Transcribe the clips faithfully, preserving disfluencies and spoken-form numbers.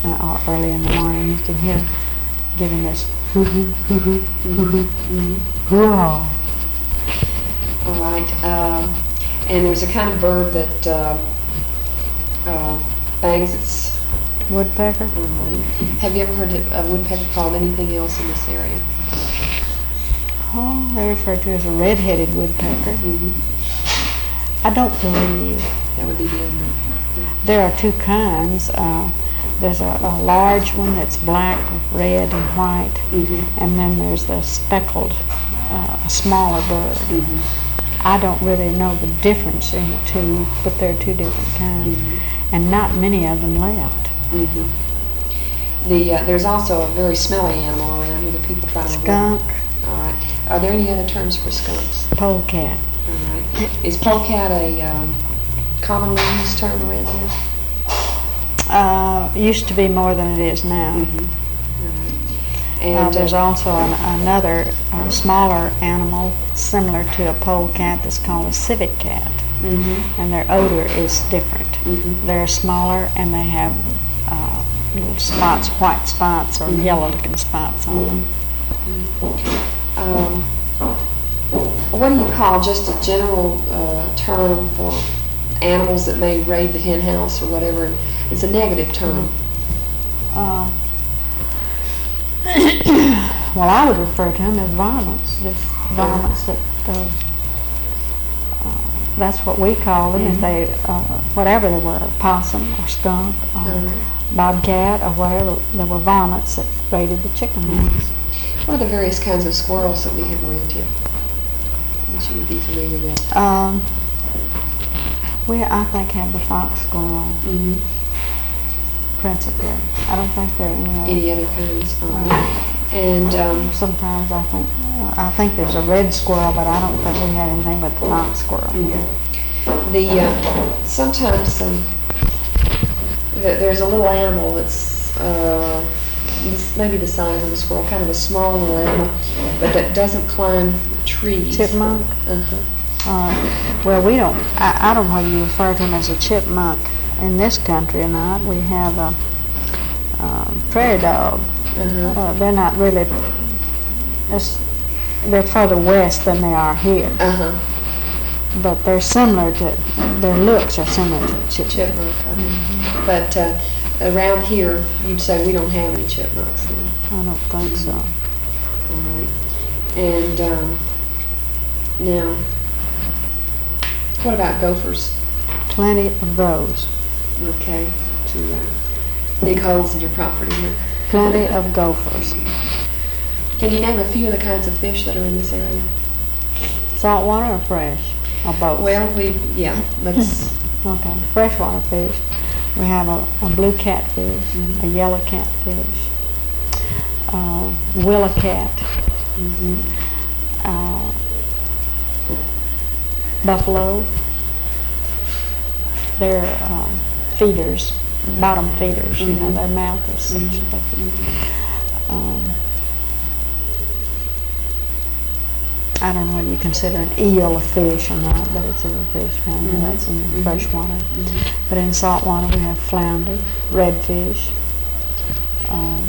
uh, or early in the morning, you can hear giving us hoo hoo hoo hoo hoo hoo Mm-hmm. hoo. All right. Um, and there's a kind of bird that uh, uh, bangs its. Woodpecker? Um, have you ever heard a woodpecker called anything else in this area? Oh, they refer to it as a red-headed woodpecker. Mm-hmm. I don't believe. That would be the only. Yeah. There are two kinds. Uh, there's a, a large one that's black with red and white, Mm-hmm. and then there's the speckled, uh, a smaller bird. Mm-hmm. I don't really know the difference in the two, but they're two different kinds, Mm-hmm. and not many of them left. Mm-hmm. The uh, there's also a very smelly animal around here that people try to avoid. Skunk, All right. Are there any other terms for skunks? polecat. All right. Is polecat a um, commonly used term around here? Uh, used to be more than it is now. Mm-hmm. All right. Uh, And there's uh, also an, another uh, smaller animal similar to a polecat that's called a civet cat, mm-hmm. and their odor is different. Mm-hmm. They're smaller and they have uh, little spots, white spots or Mhm. yellow-looking spots on them. Um, what do you call just a general uh, term for animals that may raid the hen house or whatever? It's a negative term. Uh, well, I would refer to them as varmints, just varmints that, uh, uh, that's what we call them, Mhm. if they, uh, whatever they were, possum or skunk or Mhm. bobcat or whatever, they were varmints that raided the chicken house. What are the various kinds of squirrels that we have around here that you would be familiar with? Um, we, I think, have the fox squirrel, Mm-hmm. principally. I don't think there are any other. Any other kinds? All right. Uh, And um, Sometimes I think, I think there's a red squirrel, but I don't think we have anything but the fox squirrel here. the uh, sometimes um, th- there's a little animal that's uh, this- maybe the size of a squirrel, kind of a small little animal, but that doesn't climb trees. Chipmunk? Uh-huh. Uh, well, we don't, I, I don't know whether you refer to them as a chipmunk in this country or not. We have a um, prairie dog. Uh-huh. Uh, they're not really, it's, they're further west than they are here, Uh-huh. but they're similar to, their looks are similar to chipmunk. Chipmunk. Uh-huh. But uh, around here, you'd say we don't have any chipmunks. Then. I don't think so. All right. And um, now, what about gophers? Plenty of those. Okay. To uh, dig holes in your property here. Plenty of gophers. Can you name a few of the kinds of fish that are in this area? Saltwater or fresh? Or both? Well, we, yeah, let's, Okay, freshwater fish. We have a, a blue catfish, Mhm. a yellow catfish, uh, willow cat, mhm. uh, buffalo. They're um, feeders, bottom feeders, you know, Mhm. their mouth is such Mhm. that, um, I don't know whether you consider an eel a fish or not, but it's a fish down there. Mhm. That's in Mhm. freshwater. Mhm. But in saltwater we have flounder, redfish, um,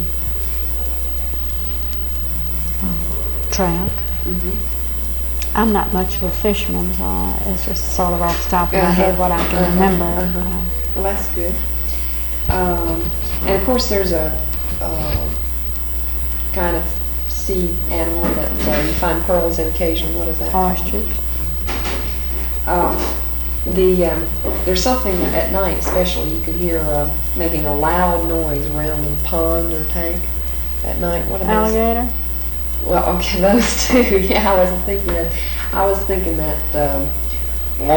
trout. Mhm. I'm not much of a fisherman, so I, it's just sort of off the top of my Uh-huh. head what I can Uh-huh. remember. Uh-huh. Uh, Well, that's good. Um, and of course, there's a uh, kind of sea animal that uh, you find pearls in occasionally. What is that? called? oysters. Um, the um, there's something at night, especially you can hear uh, making a loud noise around a pond or tank at night. What are those? Alligator. Well, okay, those two. Yeah, I wasn't thinking that. I was thinking that. Um,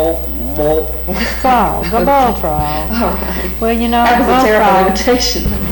Frog, the bullfrog. All right. Well, you know, That was the a terrible bullfrog. imitation.